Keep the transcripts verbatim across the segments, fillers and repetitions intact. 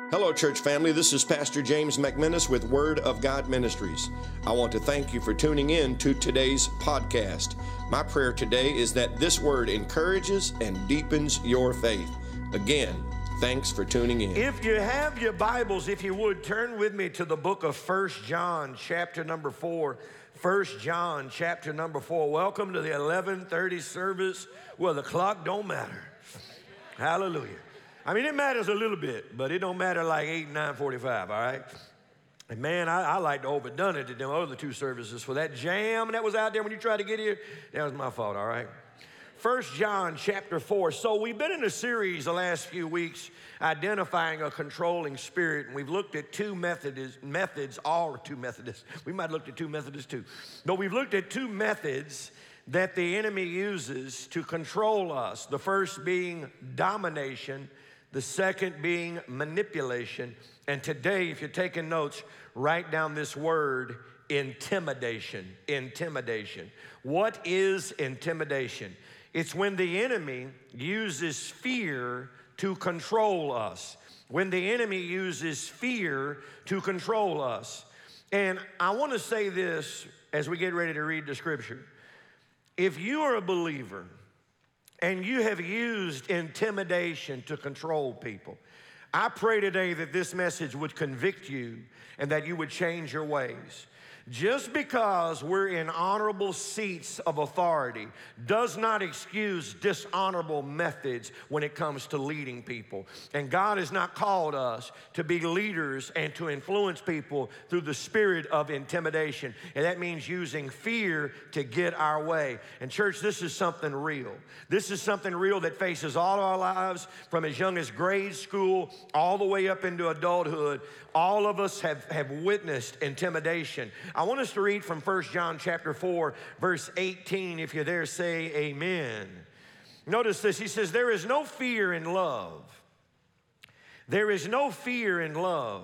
Hello, church family. This is Pastor James McMinnis with Word of God Ministries. I want to thank you for tuning in to today's podcast. My prayer today is that this word encourages and deepens your faith. Again, thanks for tuning in. If you have your Bibles, if you would, turn with me to the book of First John, chapter number four. First John, chapter number four. Welcome to the eleven thirty service where the clock don't matter. Hallelujah. I mean, it matters a little bit, but it don't matter like eight, nine forty-five, all right? And man, I, I like to overdone it at them other two services. For that jam that was out there when you tried to get here, that was my fault, all right? First John chapter four. So we've been in a series the last few weeks identifying a controlling spirit, and we've looked at two methods, methods, all two Methodists. We might have looked at two Methodists too. But we've looked at two methods that the enemy uses to control us. The first being domination, the second being manipulation. And today, if you're taking notes, write down this word, intimidation. Intimidation. What is intimidation? It's when the enemy uses fear to control us. When the enemy uses fear to control us. And I want to say this as we get ready to read the scripture. If you are a believer and you have used intimidation to control people, I pray today that this message would convict you and that you would change your ways. Just because we're in honorable seats of authority does not excuse dishonorable methods when it comes to leading people. And God has not called us to be leaders and to influence people through the spirit of intimidation. And that means using fear to get our way. And church, this is something real. This is something real that faces all of our lives from as young as grade school all the way up into adulthood. All of us have, have witnessed intimidation. I want us to read from First John chapter four, verse eighteen. If you're there, say amen. Notice this. He says, there is no fear in love. There is no fear in love.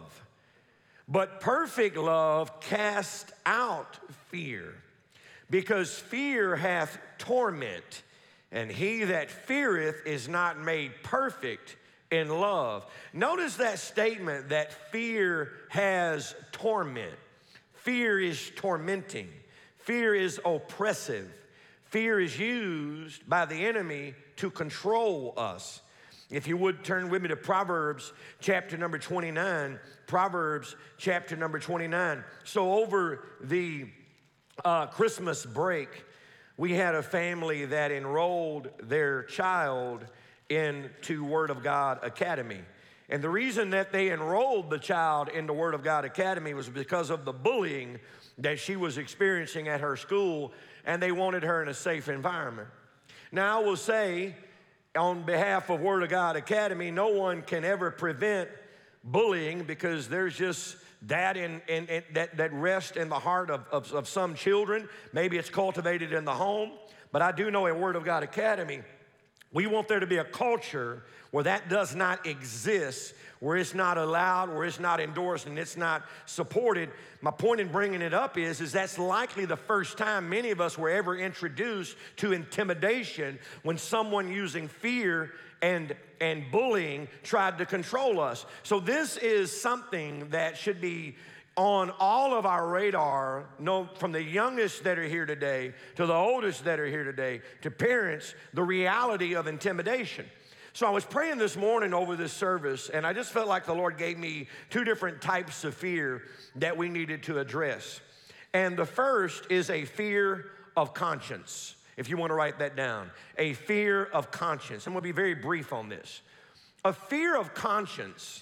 But perfect love casts out fear, because fear hath torment, and he that feareth is not made perfect in love. Notice that statement that fear has torment. Fear is tormenting. Fear is oppressive. Fear is used by the enemy to control us. If you would turn with me to Proverbs chapter number twenty-nine. Proverbs chapter number twenty-nine. So over the uh, Christmas break, we had a family that enrolled their child into Word of God Academy. And the reason that they enrolled the child into Word of God Academy was because of the bullying that she was experiencing at her school, and they wanted her in a safe environment. Now, I will say, on behalf of Word of God Academy, no one can ever prevent bullying, because there's just that in, in, in that, that rest in the heart of, of, of some children. Maybe it's cultivated in the home, but I do know at Word of God Academy, we want there to be a culture where that does not exist, where it's not allowed, where it's not endorsed, and it's not supported. My point in bringing it up is, is that's likely the first time many of us were ever introduced to intimidation, when someone using fear and, and bullying tried to control us. So this is something that should be on all of our radar, no, from the youngest that are here today to the oldest that are here today, to parents, the reality of intimidation. So I was praying this morning over this service, and I just felt like the Lord gave me two different types of fear that we needed to address. And the first is a fear of conscience, if you want to write that down. A fear of conscience. I'm going to be very brief on this. A fear of conscience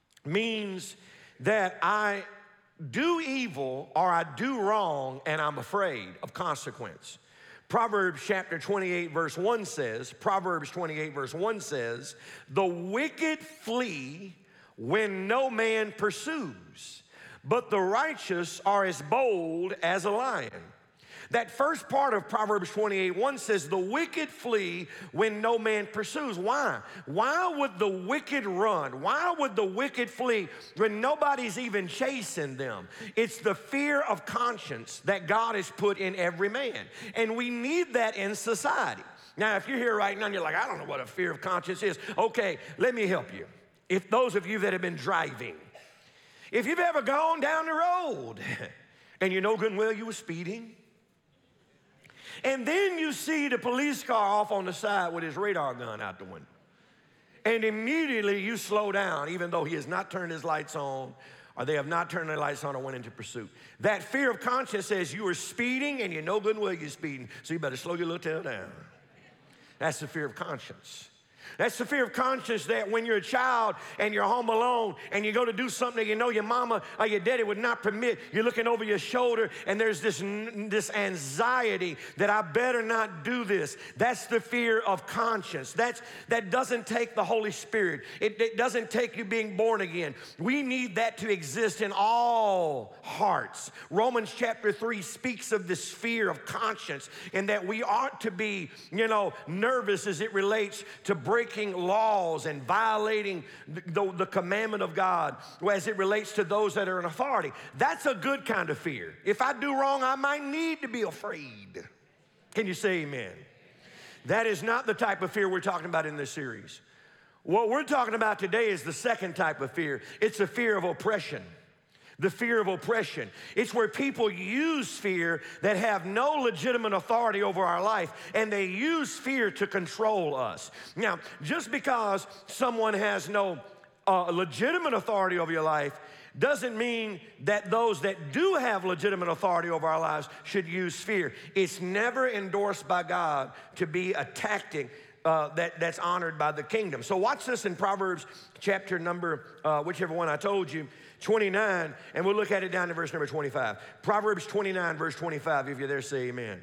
means that I do evil or I do wrong, and I'm afraid of consequence. Proverbs chapter twenty-eight verse one says, Proverbs twenty-eight verse one says, the wicked flee when no man pursues, but the righteous are as bold as a lion. That first part of Proverbs twenty-eight one says, the wicked flee when no man pursues. Why? Why would the wicked run? Why would the wicked flee when nobody's even chasing them? It's the fear of conscience that God has put in every man. And we need that in society. Now, if you're here right now and you're like, I don't know what a fear of conscience is. Okay, let me help you. If those of you that have been driving, if you've ever gone down the road and you know good and well you were speeding, and then you see the police car off on the side with his radar gun out the window, and immediately you slow down even though he has not turned his lights on or they have not turned their lights on or went into pursuit. That fear of conscience says you are speeding and you know good and well you're speeding, so you better slow your little tail down. That's the fear of conscience. That's the fear of conscience that when you're a child and you're home alone and you go to do something that you know your mama or your daddy would not permit, you're looking over your shoulder and there's this, this anxiety that I better not do this. That's the fear of conscience. That's, that doesn't take the Holy Spirit. It, it doesn't take you being born again. We need that to exist in all hearts. Romans chapter three speaks of this fear of conscience and that we ought to be, you know, nervous as it relates to breaking breaking laws and violating the, the, the commandment of God as it relates to those that are in authority. That's a good kind of fear. If I do wrong, I might need to be afraid. Can you say amen? That is not the type of fear we're talking about in this series. What we're talking about today is the second type of fear. It's a fear of oppression. The fear of oppression. It's where people use fear that have no legitimate authority over our life, and they use fear to control us. Now, just because someone has no uh, legitimate authority over your life doesn't mean that those that do have legitimate authority over our lives should use fear. It's never endorsed by God to be a tactic Uh, that, that's honored by the kingdom. So watch this in Proverbs chapter number, uh, whichever one I told you, twenty-nine, and we'll look at it down to verse number twenty-five. Proverbs twenty-nine, verse twenty-five, if you're there, say amen.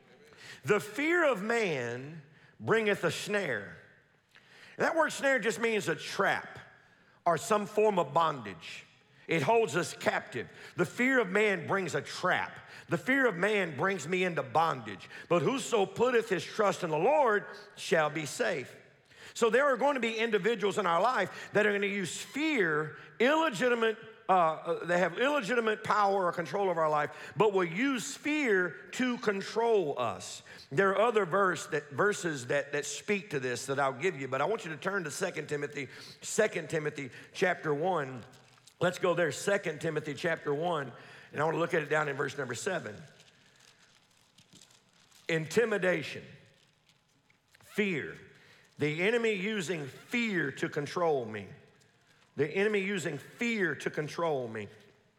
The fear of man bringeth a snare. And that word snare just means a trap or some form of bondage. It holds us captive. The fear of man brings a trap. The fear of man brings me into bondage. But whoso putteth his trust in the Lord shall be safe. So there are going to be individuals in our life that are going to use fear, illegitimate, uh, they have illegitimate power or control of our life, but will use fear to control us. There are other verse that, verses that, that speak to this that I'll give you, but I want you to turn to Second Timothy, Second Timothy chapter one. Let's go there, Second Timothy chapter one. And I want to look at it down in verse number seven. Intimidation, fear. The enemy using fear to control me. The enemy using fear to control me.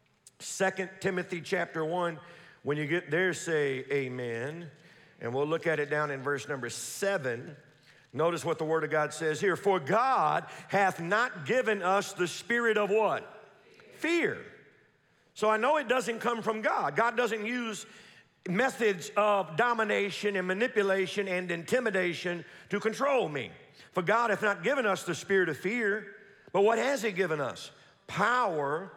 Second Timothy chapter one, when you get there, say amen. And we'll look at it down in verse number seven. Notice what the Word of God says here. For God hath not given us the spirit of what? Fear. So I know it doesn't come from God. God doesn't use methods of domination and manipulation and intimidation to control me. For God hath not given us the spirit of fear, but what has He given us? Power,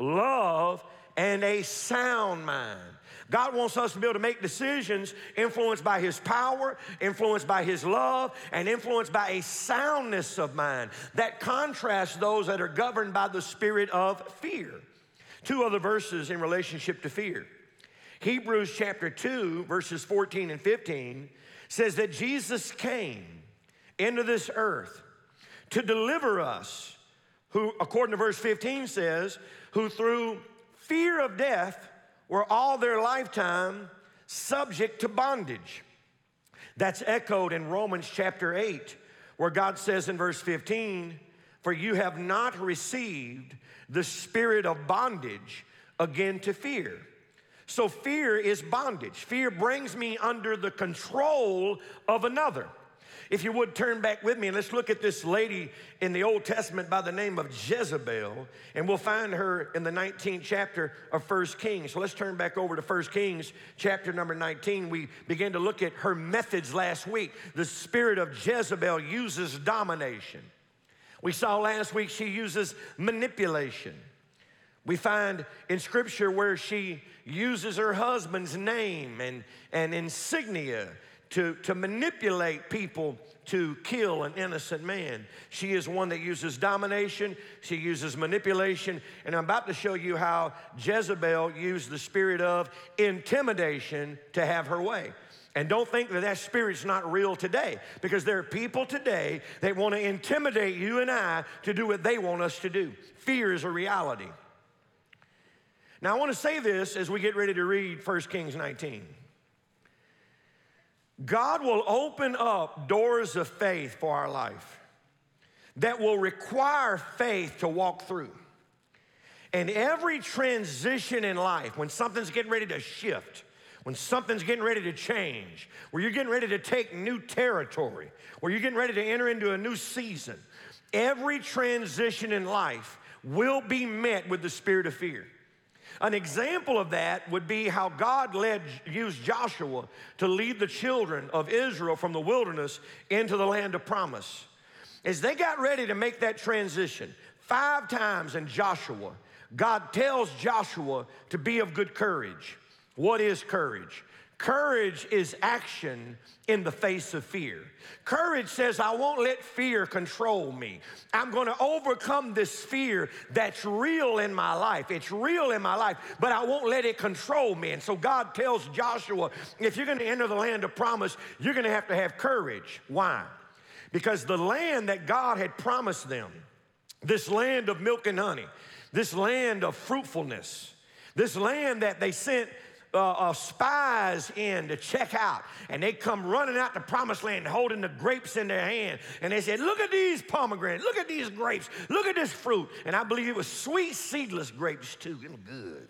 love, and a sound mind. God wants us to be able to make decisions influenced by His power, influenced by His love, and influenced by a soundness of mind that contrasts those that are governed by the spirit of fear. Two other verses in relationship to fear. Hebrews chapter two, verses fourteen and fifteen says that Jesus came into this earth to deliver us, who, according to verse fifteen says, who through fear of death were all their lifetime subject to bondage. That's echoed in Romans chapter eight, where God says in verse fifteen, for you have not received the spirit of bondage again to fear. So fear is bondage. Fear brings me under the control of another. If you would turn back with me and let's look at this lady in the Old Testament by the name of Jezebel, and we'll find her in the nineteenth chapter of First Kings. So let's turn back over to First Kings chapter number nineteen. We began to look at her methods last week. The spirit of Jezebel uses domination. We saw last week she uses manipulation. We find in Scripture where she uses her husband's name and, and insignia to, to manipulate people to kill an innocent man. She is one that uses domination. She uses manipulation. And I'm about to show you how Jezebel used the spirit of intimidation to have her way. And don't think that that spirit's not real today, because there are people today that want to intimidate you and I to do what they want us to do. Fear is a reality. Now, I want to say this as we get ready to read First Kings nineteen. God will open up doors of faith for our life that will require faith to walk through. And every transition in life, when something's getting ready to shift, when something's getting ready to change, where you're getting ready to take new territory, where you're getting ready to enter into a new season, every transition in life will be met with the spirit of fear. An example of that would be how God led, used Joshua to lead the children of Israel from the wilderness into the land of promise. As they got ready to make that transition, five times in Joshua, God tells Joshua to be of good courage. What is courage? Courage is action in the face of fear. Courage says, I won't let fear control me. I'm going to overcome this fear that's real in my life. It's real in my life, but I won't let it control me. And so God tells Joshua, if you're going to enter the land of promise, you're going to have to have courage. Why? Because the land that God had promised them, this land of milk and honey, this land of fruitfulness, this land that they sent uh, uh, spies in to check out, and they come running out the promised land holding the grapes in their hand, and they said, look at these pomegranates, look at these grapes, look at this fruit. And I believe it was sweet seedless grapes too, good.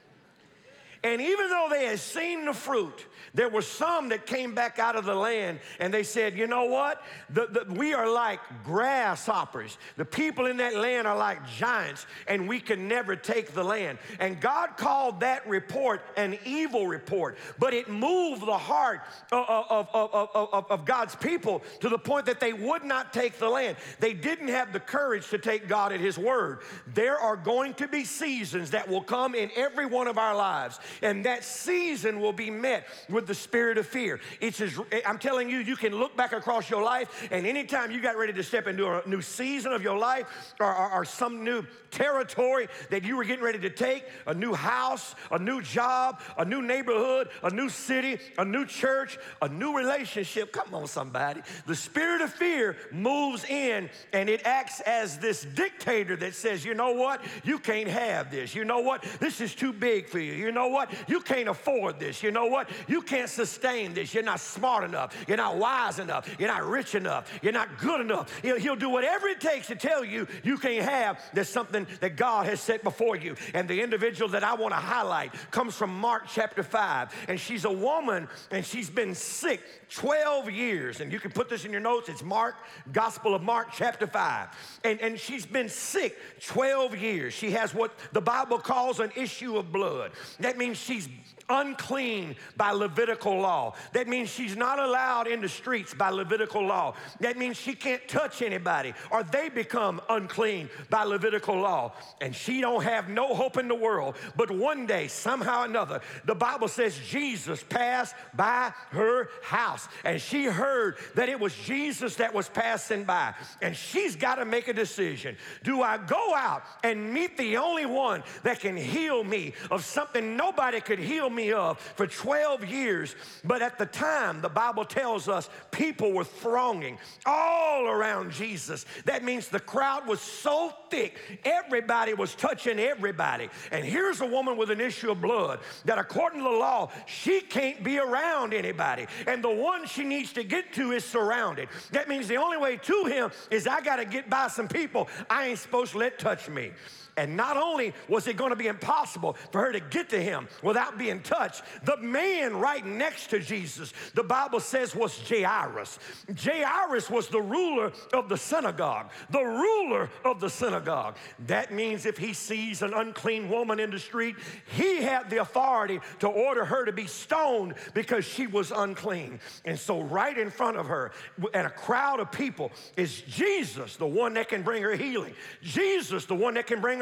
And even though they had seen the fruit, there were some that came back out of the land and they said, you know what? The, the, we are like grasshoppers. The people in that land are like giants, and we can never take the land. And God called that report an evil report, but it moved the heart of, of, of, of, of God's people to the point that they would not take the land. They didn't have the courage to take God at his word. There are going to be seasons that will come in every one of our lives, and that season will be met with the spirit of fear. It's as, I'm telling you, you can look back across your life, and anytime you got ready to step into a new season of your life, or, or, or some new territory that you were getting ready to take, a new house, a new job, a new neighborhood, a new city, a new church, a new relationship. Come on, somebody. The spirit of fear moves in, and it acts as this dictator that says, you know what? You can't have this. You know what? This is too big for you. You know what? You can't afford this. You know what? You can't sustain this. You're not smart enough. You're not wise enough. You're not rich enough. You're not good enough. He'll, he'll do whatever it takes to tell you you can't have. There's something that God has set before you. And the individual that I want to highlight comes from Mark chapter five. And she's a woman, and she's been sick twelve years. And you can put this in your notes. It's Mark, Gospel of Mark chapter five. And, and she's been sick twelve years. She has what the Bible calls an issue of blood. That means she's unclean by Levitical law. That means she's not allowed in the streets by Levitical law. That means she can't touch anybody, or they become unclean by Levitical law. And she don't have no hope in the world. But one day, somehow or another, the Bible says Jesus passed by her house, and she heard that it was Jesus that was passing by. And she's got to make a decision. Do I go out and meet the only one that can heal me of something nobody could heal me of for twelve years? But at the time, the Bible tells us people were thronging all around Jesus. That means the crowd was so thick, everybody was touching everybody. And here's a woman with an issue of blood that according to the law, she can't be around anybody. And the one she needs to get to is surrounded. That means the only way to him is I got to get by some people I ain't supposed to let touch me. And not only was it going to be impossible for her to get to him without being touched, the man right next to Jesus, the Bible says, was Jairus. Jairus was the ruler of the synagogue, the ruler of the synagogue. That means if he sees an unclean woman in the street, he had the authority to order her to be stoned because she was unclean. And so right in front of her, and a crowd of people, is Jesus, the one that can bring her healing. Jesus, the one that can bring her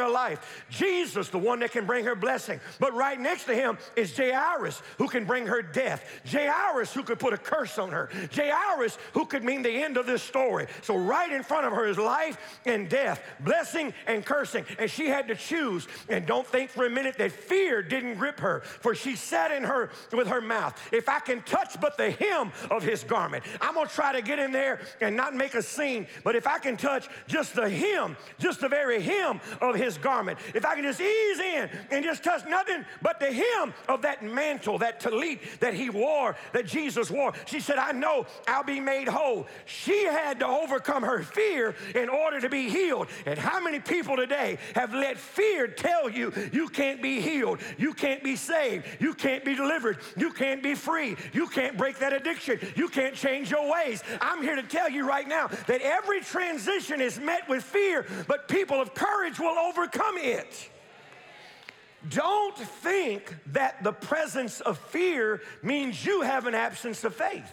her life. Jesus, the one that can bring her blessing. But right next to him is Jairus, who can bring her death. Jairus, who could put a curse on her. Jairus, who could mean the end of this story. So right in front of her is life and death, blessing and cursing. And she had to choose. And don't think for a minute that fear didn't grip her, for she said in her with her mouth, if I can touch but the hem of his garment. I'm going to try to get in there and not make a scene, but if I can touch just the hem, just the very hem of his garment, if I can just ease in and just touch nothing but the hem of that mantle, that tallit that he wore, that Jesus wore, she said, I know I'll be made whole. She had to overcome her fear in order to be healed. And how many people today have let fear tell you you can't be healed, you can't be saved, you can't be delivered, you can't be free, you can't break that addiction, you can't change your ways? I'm here to tell you right now that every transition is met with fear, but people of courage will overcome it. Don't think that the presence of fear means you have an absence of faith.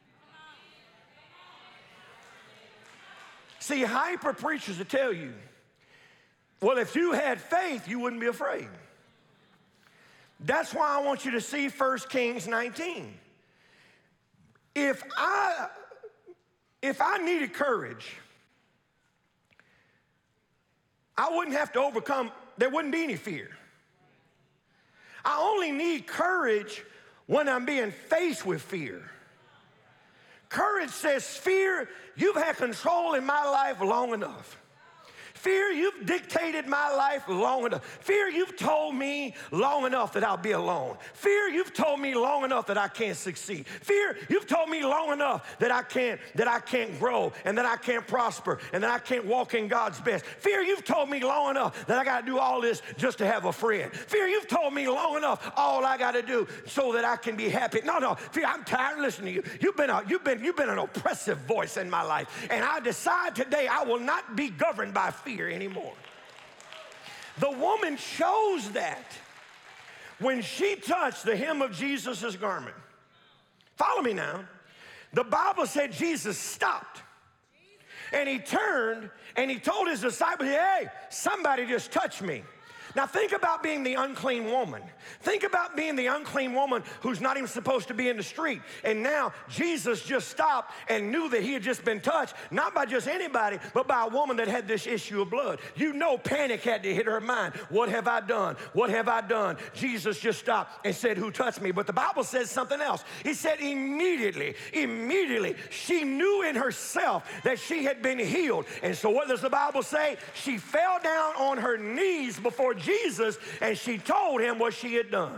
See, hyper preachers will tell you, well, if you had faith, you wouldn't be afraid. That's why I want you to see First Kings nineteen. If I, if I needed courage, I wouldn't have to overcome, there wouldn't be any fear. I only need courage when I'm being faced with fear. Courage says, fear, you've had control in my life long enough. Fear, you've dictated my life long enough. Fear, you've told me long enough that I'll be alone. Fear, you've told me long enough that I can't succeed. Fear, you've told me long enough that I can't, that I can't grow and that I can't prosper and that I can't walk in God's best. Fear, you've told me long enough that I got to do all this just to have a friend. Fear, you've told me long enough all I got to do so that I can be happy. No, no, fear, I'm tired of listening to you. You've been, a, you've been, you've been an oppressive voice in my life, and I decide today I will not be governed by fear anymore. The woman chose that when she touched the hem of Jesus' garment. Follow me now. The Bible said Jesus stopped and he turned and he told his disciples, hey, somebody just touched me. Now think about being the unclean woman. Think about being the unclean woman who's not even supposed to be in the street. And now Jesus just stopped and knew that he had just been touched, not by just anybody, but by a woman that had this issue of blood. You know panic had to hit her mind. What have I done? What have I done? Jesus just stopped and said, who touched me? But the Bible says something else. He said immediately, immediately, she knew in herself that she had been healed. And so what does the Bible say? She fell down on her knees before Jesus, and she told him what she had done.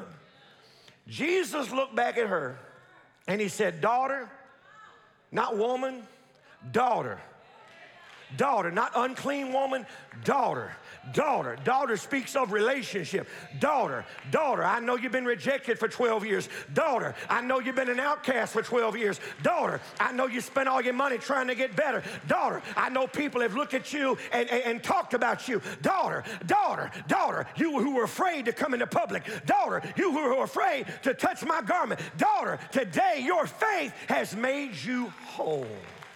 Jesus looked back at her, and he said, daughter, not woman, daughter. Daughter, not unclean woman, daughter. Daughter. Daughter speaks of relationship. Daughter, daughter, I know you've been rejected for twelve years. Daughter, I know you've been an outcast for twelve years. Daughter, I know you spent all your money trying to get better. Daughter, I know people have looked at you and, and, and talked about you. Daughter, daughter, daughter, you who were afraid to come into public. Daughter, you who were afraid to touch my garment. Daughter, today your faith has made you whole.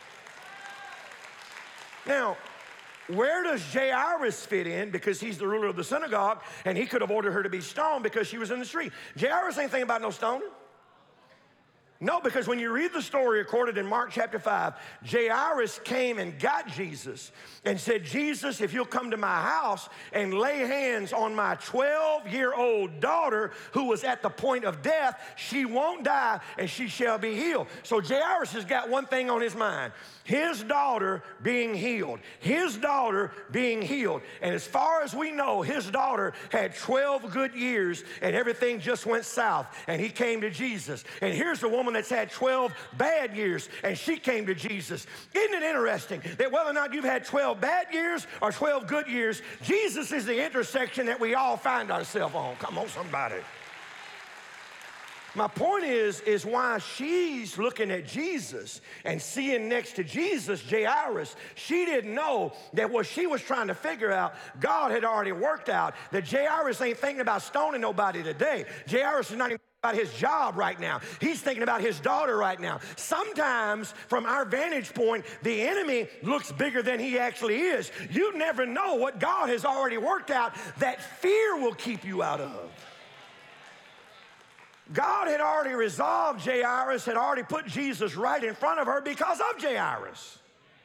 Now, where does Jairus fit in? Because he's the ruler of the synagogue, and he could have ordered her to be stoned because she was in the street. Jairus ain't thinking about no stoning. No, because when you read the story recorded in Mark chapter five, Jairus came and got Jesus and said, Jesus, if you'll come to my house and lay hands on my twelve-year-old daughter who was at the point of death, she won't die and she shall be healed. So Jairus has got one thing on his mind. His daughter being healed. His daughter being healed. And as far as we know, his daughter had twelve good years and everything just went south. And he came to Jesus. And here's the woman that's had twelve bad years and she came to Jesus. Isn't it interesting that whether or not you've had twelve bad years or twelve good years, Jesus is the intersection that we all find ourselves on. Come on, somebody. My point is, is why she's looking at Jesus and seeing next to Jesus, Jairus, she didn't know that what she was trying to figure out, God had already worked out, that Jairus ain't thinking about stoning nobody today. Jairus is not even about his job right now. He's thinking about his daughter right now. Sometimes, from our vantage point, the enemy looks bigger than he actually is. You never know what God has already worked out that fear will keep you out of. God had already resolved Jairus, had already put Jesus right in front of her because of Jairus.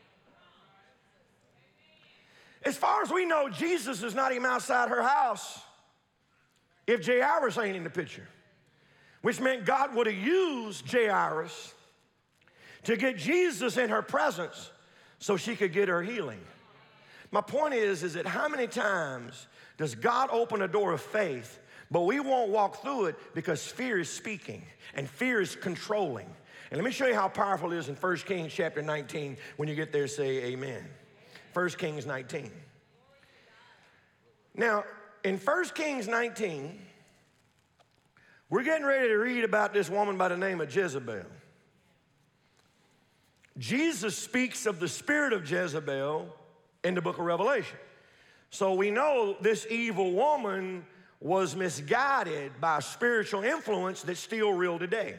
As far as we know, Jesus is not even outside her house if Jairus ain't in the picture, which meant God would have used Jairus to get Jesus in her presence so she could get her healing. My point is, is that how many times does God open a door of faith, but we won't walk through it because fear is speaking and fear is controlling? And let me show you how powerful it is in First Kings chapter nineteen. When you get there, say amen. First Kings nineteen. Now, in First Kings nineteen, we're getting ready to read about this woman by the name of Jezebel. Jesus speaks of the spirit of Jezebel in the book of Revelation. So we know this evil woman was misguided by a spiritual influence that's still real today.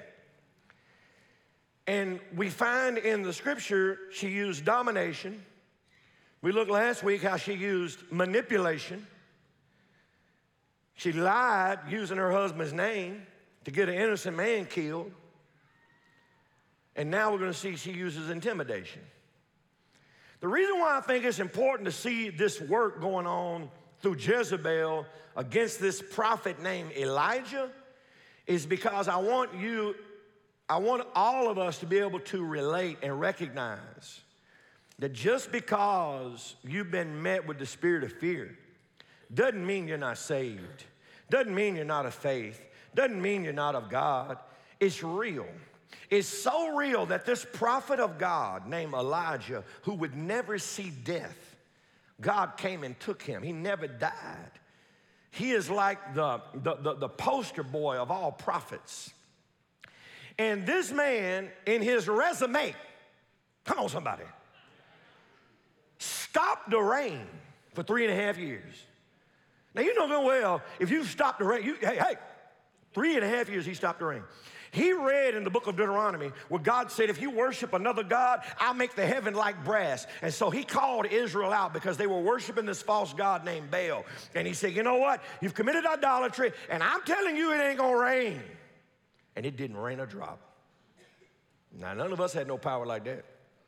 And we find in the scripture she used domination. We looked last week how she used manipulation. She lied using her husband's name to get an innocent man killed. And now we're going to see she uses intimidation. The reason why I think it's important to see this work going on through Jezebel against this prophet named Elijah is because I want you, I want all of us to be able to relate and recognize that just because you've been met with the spirit of fear doesn't mean you're not saved, doesn't mean you're not of faith, doesn't mean you're not of God. It's real. It's so real that this prophet of God named Elijah, who would never see death, God came and took him. He never died. He is like the, the, the, the poster boy of all prophets. And this man, in his resume, come on somebody, stopped the rain for three and a half years. Now, you know good well, if you stopped the rain, you, hey, hey, three and a half years he stopped the rain. He read in the book of Deuteronomy where God said, if you worship another God, I'll make the heaven like brass. And so he called Israel out because they were worshiping this false God named Baal. And he said, you know what? You've committed idolatry, and I'm telling you it ain't gonna rain. And it didn't rain a drop. Now, none of us had no power like that.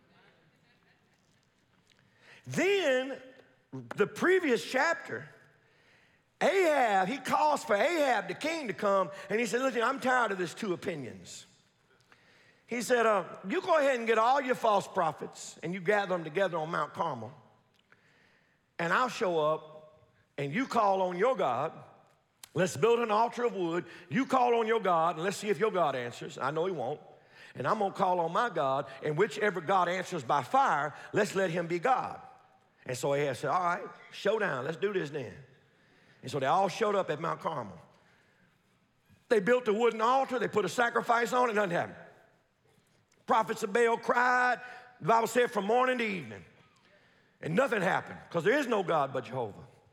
Then, the previous chapter, Ahab, he calls for Ahab, the king, to come, and he said, listen, I'm tired of this two opinions. He said, uh, you go ahead and get all your false prophets, and you gather them together on Mount Carmel, and I'll show up, and you call on your God. Let's build an altar of wood. You call on your God, and let's see if your God answers. I know he won't. And I'm going to call on my God, and whichever God answers by fire, let's let him be God. And so Ahab said, all right, showdown, let's do this then. And so they all showed up at Mount Carmel. They built a wooden altar. They put a sacrifice on it. Nothing happened. Prophets of Baal cried, the Bible said, from morning to evening. And nothing happened because there is no God but Jehovah.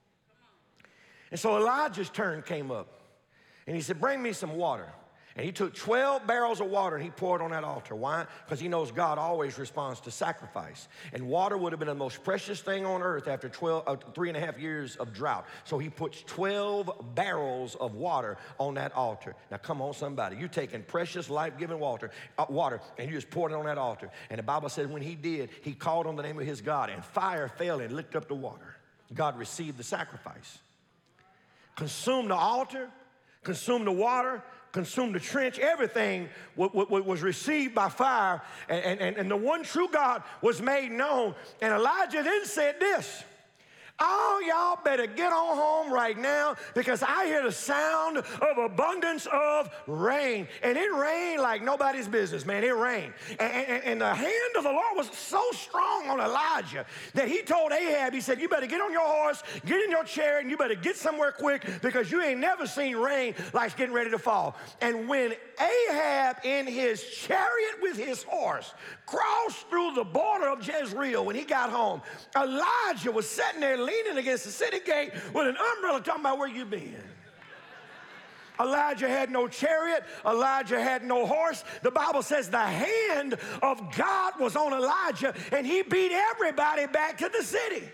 And so Elijah's turn came up. And he said, bring me some water. And he took twelve barrels of water and he poured on that altar. Why? Because he knows God always responds to sacrifice. And water would have been the most precious thing on earth after twelve, uh, three and a half years of drought. So he puts twelve barrels of water on that altar. Now come on somebody, you're taking precious life-giving water, uh, water and you just poured it on that altar. And the Bible says when he did, he called on the name of his God and fire fell and licked up the water. God received the sacrifice. Consumed the altar, consumed the water, consumed the trench, everything was received by fire, and, and, and the one true God was made known. And Elijah then said this, oh, y'all better get on home right now because I hear the sound of abundance of rain. And it rained like nobody's business, man. It rained. And, and, and the hand of the Lord was so strong on Elijah that he told Ahab, he said, you better get on your horse, get in your chariot, and you better get somewhere quick because you ain't never seen rain like it's getting ready to fall. And when Ahab in his chariot with his horse crossed through the border of Jezreel, when he got home, Elijah was sitting there leaning against the city gate with an umbrella talking about where you been. Elijah had no chariot. Elijah had no horse. The Bible says the hand of God was on Elijah, and he beat everybody back to the city.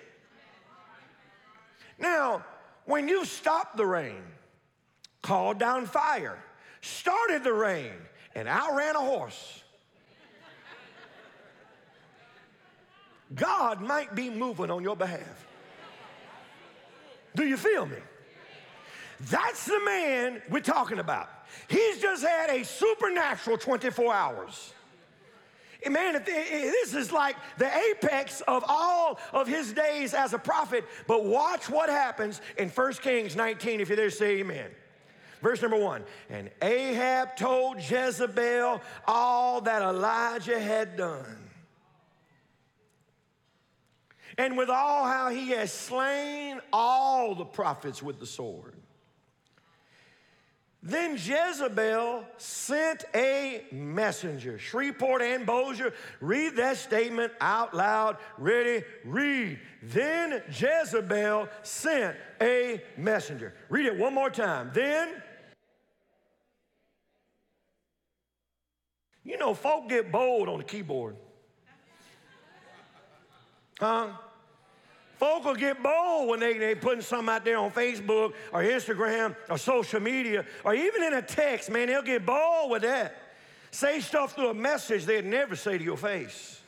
Now, when you stopped the rain, called down fire, started the rain, and outran a horse, God might be moving on your behalf. Do you feel me? That's the man we're talking about. He's just had a supernatural twenty-four hours. And man, if this is like the apex of all of his days as a prophet. But watch what happens in First Kings nineteen. If you're there, say amen. Verse number one. And Ahab told Jezebel all that Elijah had done, and with all how he has slain all the prophets with the sword. Then Jezebel sent a messenger. Shreveport and Bossier, read that statement out loud. Ready? Read. Then Jezebel sent a messenger. Read it one more time. Then, you know, folk get bold on the keyboard. Huh? Folk will get bold when they, they putting something out there on Facebook or Instagram or social media or even in a text, man, they'll get bold with that. Say stuff through a message they'd never say to your face.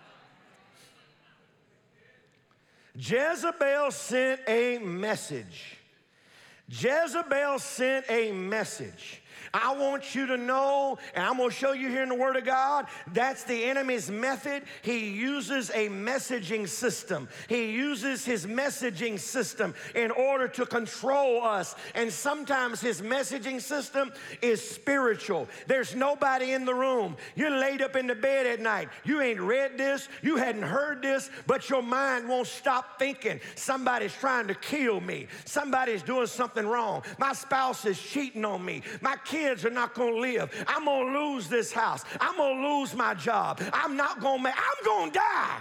Jezebel sent a message. Jezebel sent a message. I want you to know, and I'm going to show you here in the Word of God, that's the enemy's method. He uses a messaging system. He uses his messaging system in order to control us. And sometimes his messaging system is spiritual. There's nobody in the room. You're laid up in the bed at night. You ain't read this. You hadn't heard this, but your mind won't stop thinking. Somebody's trying to kill me. Somebody's doing something wrong. My spouse is cheating on me. My kids Kids are not going to live. I'm going to lose this house. I'm going to lose my job. I'm not going to make, I'm going to die.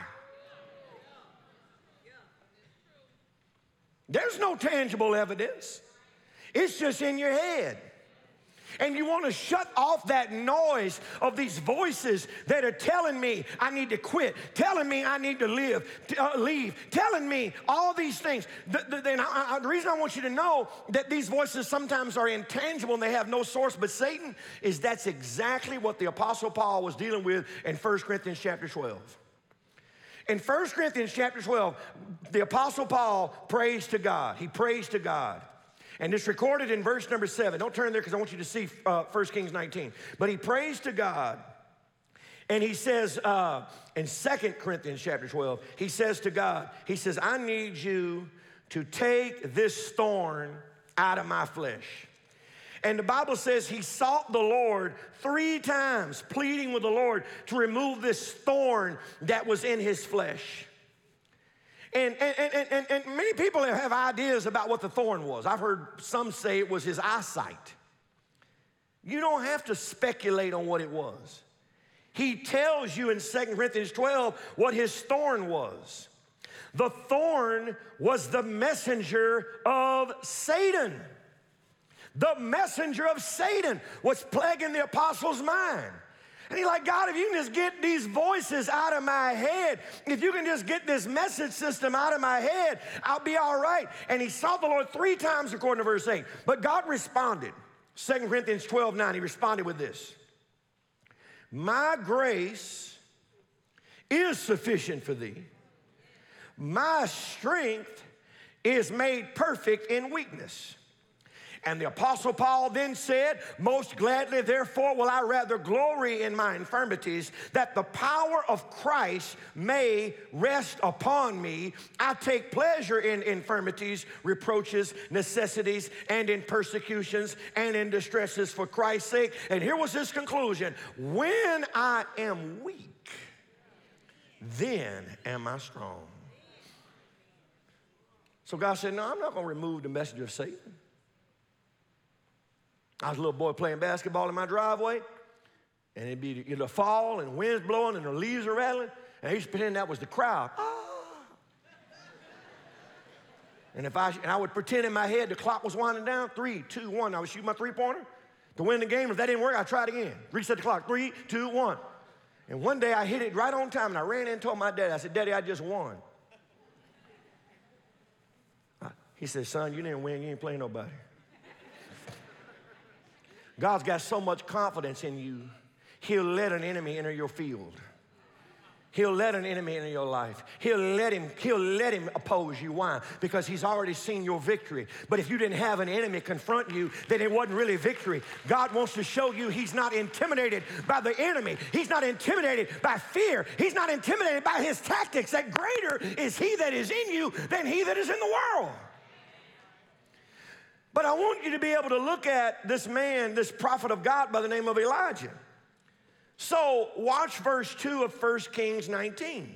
There's no tangible evidence. It's just in your head. And you want to shut off that noise of these voices that are telling me I need to quit, telling me I need to live, uh, leave, telling me all these things. The, the, the, I, I, the reason I want you to know that these voices sometimes are intangible and they have no source but Satan is that's exactly what the Apostle Paul was dealing with in First Corinthians chapter twelve. In First Corinthians chapter twelve, the Apostle Paul prays to God. He prays to God. And it's recorded in verse number seven. Don't turn there because I want you to see uh, First Kings nineteen. But he prays to God. And he says uh, in Second Corinthians chapter twelve, he says to God, he says, I need you to take this thorn out of my flesh. And the Bible says he sought the Lord three times, pleading with the Lord to remove this thorn that was in his flesh. And, and, and, and, and many people have ideas about what the thorn was. I've heard some say it was his eyesight. You don't have to speculate on what it was. He tells you in Second Corinthians twelve what his thorn was. The thorn was the messenger of Satan. The messenger of Satan was plaguing the apostles' mind. And he's like, God, if you can just get these voices out of my head, if you can just get this message system out of my head, I'll be all right. And he sought the Lord three times according to verse eight. But God responded. Second Corinthians twelve nine, he responded with this. My grace is sufficient for thee. My strength is made perfect in weakness. And the Apostle Paul then said, most gladly, therefore, will I rather glory in my infirmities, that the power of Christ may rest upon me. I take pleasure in infirmities, reproaches, necessities, and in persecutions, and in distresses for Christ's sake. And here was his conclusion. When I am weak, then am I strong. So God said, no, I'm not going to remove the messenger of Satan. I was a little boy playing basketball in my driveway, and it'd be the fall, and wind's blowing, and the leaves are rattling, and I used to pretend that was the crowd. Ah. And if I and I would pretend in my head the clock was winding down, three, two, one. I would shoot my three-pointer to win the game. If that didn't work, I'd try it again. Reset the clock, three, two, one. And one day I hit it right on time, and I ran in and told my daddy, I said, Daddy, I just won. He said, son, you didn't win, you ain't playing nobody. God's got so much confidence in you, he'll let an enemy enter your field. He'll let an enemy enter your life. He'll let him, he'll let him oppose you. Why? Because he's already seen your victory. But if you didn't have an enemy confront you, then it wasn't really victory. God wants to show you he's not intimidated by the enemy. He's not intimidated by fear. He's not intimidated by his tactics. That greater is he that is in you than he that is in the world. But I want you to be able to look at this man, this prophet of God by the name of Elijah. So watch verse two of First Kings nineteen.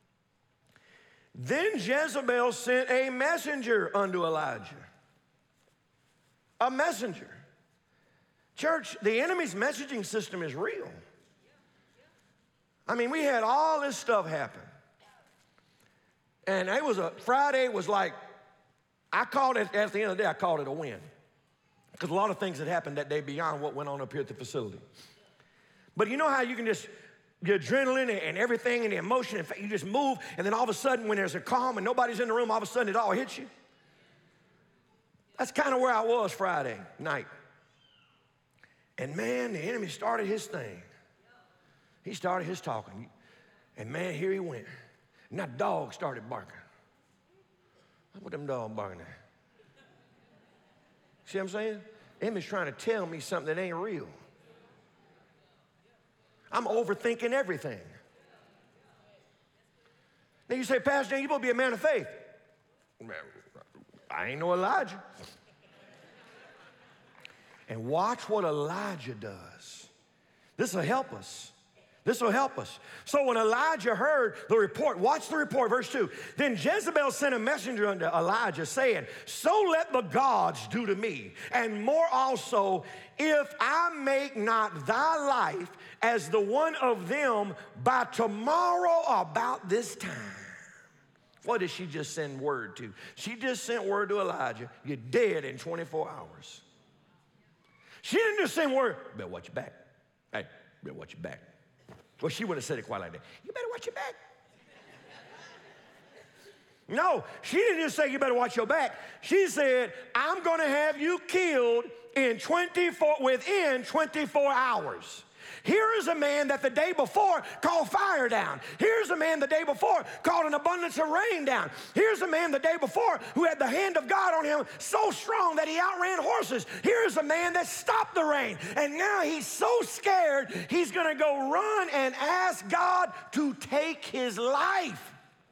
Then Jezebel sent a messenger unto Elijah. A messenger. Church, the enemy's messaging system is real. I mean, we had all this stuff happen. And it was a, Friday was like, I called it, at the end of the day, I called it a win. Because a lot of things had happened that day beyond what went on up here at the facility. But you know how you can just, the adrenaline and everything and the emotion, and you just move, and then all of a sudden when there's a calm and nobody's in the room, all of a sudden it all hits you? That's kind of where I was Friday night. And man, the enemy started his thing. He started his talking. And man, here he went. And that dog started barking. What them dogs barking at? See what I'm saying? The enemy's trying to tell me something that ain't real. I'm overthinking everything. Now you say, Pastor, you're supposed to be a man of faith. I ain't no Elijah. And watch what Elijah does. This will help us. This will help us. So when Elijah heard the report, watch the report, verse two. Then Jezebel sent a messenger unto Elijah, saying, so let the gods do to me, and more also, if I make not thy life as the one of them by tomorrow about this time. What did she just send word to? She just sent word to Elijah, you're dead in twenty-four hours. She didn't just send word, better watch your back. Hey, better watch your back. Well, she would have said it quite like that. You better watch your back. No, she didn't just say you better watch your back. She said, I'm going to have you killed in twenty-four, within twenty-four hours. Here is a man that the day before called fire down. Here's a man the day before called an abundance of rain down. Here's a man the day before who had the hand of God on him so strong that he outran horses. Here's a man that stopped the rain. And now he's so scared, he's going to go run and ask God to take his life.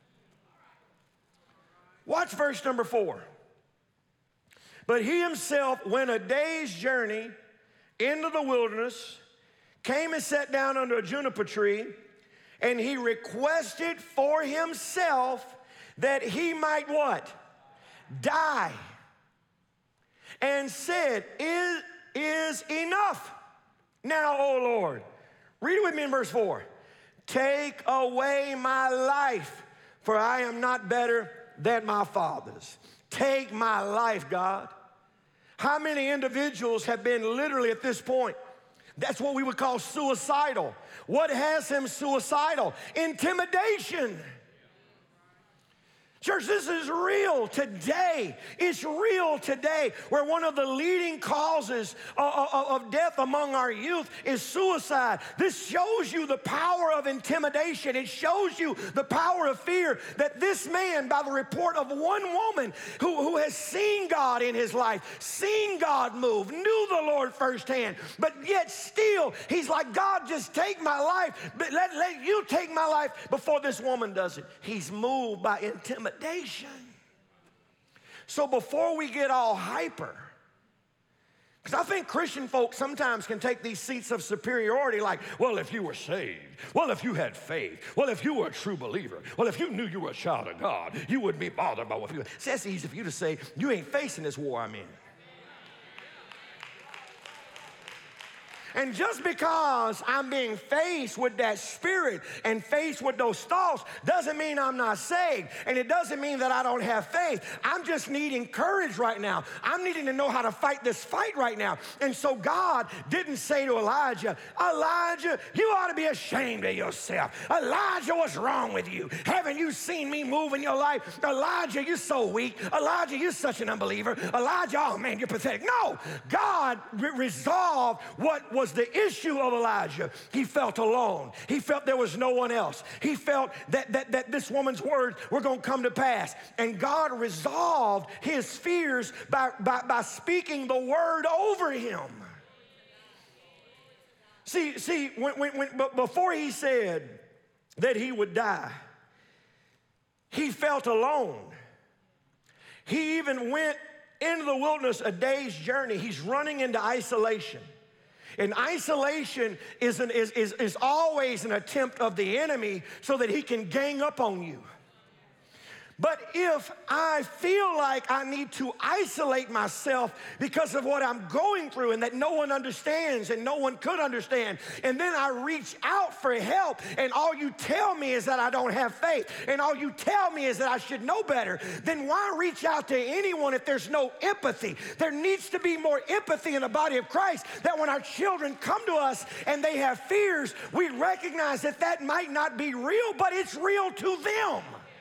Watch verse number four. But he himself went a day's journey into the wilderness, came and sat down under a juniper tree, and he requested for himself that he might what? Die. And said, is, is enough. Now, O Lord, read it with me in verse four. Take away my life, for I am not better than my fathers. Take my life, God. How many individuals have been literally at this point? That's what we would call suicidal. What has him suicidal? Intimidation. Church, this is real today. It's real today, where one of the leading causes of death among our youth is suicide. This shows you the power of intimidation. It shows you the power of fear that this man, by the report of one woman who, who has seen God in his life, seen God move, knew the Lord firsthand, but yet still, he's like, God, just take my life, but let, let you take my life before this woman does it. He's moved by intimidation. So before we get all hyper, because I think Christian folks sometimes can take these seats of superiority like, well, if you were saved, well, if you had faith, well, if you were a true believer, well, if you knew you were a child of God, you wouldn't be bothered by what people. See, that's easy for you to say, you ain't facing this war I'm in. And just because I'm being faced with that spirit and faced with those thoughts doesn't mean I'm not saved. And it doesn't mean that I don't have faith. I'm just needing courage right now. I'm needing to know how to fight this fight right now. And so God didn't say to Elijah, Elijah, you ought to be ashamed of yourself. Elijah, what's wrong with you? Haven't you seen me move in your life? Elijah, you're so weak. Elijah, you're such an unbeliever. Elijah, oh man, you're pathetic. No, God re- resolved what was the issue of Elijah. He felt alone. He felt there was no one else. He felt that, that, that this woman's words were going to come to pass. And God resolved his fears by, by, by speaking the word over him. See, see, when, when, when, before he said that he would die, he felt alone. He even went into the wilderness a day's journey. He's running into isolation. And isolation is, an, is, is, is always an attempt of the enemy so that he can gang up on you. But if I feel like I need to isolate myself because of what I'm going through and that no one understands and no one could understand, and then I reach out for help and all you tell me is that I don't have faith and all you tell me is that I should know better, then why reach out to anyone if there's no empathy? There needs to be more empathy in the body of Christ, that when our children come to us and they have fears, we recognize that that might not be real, but it's real to them.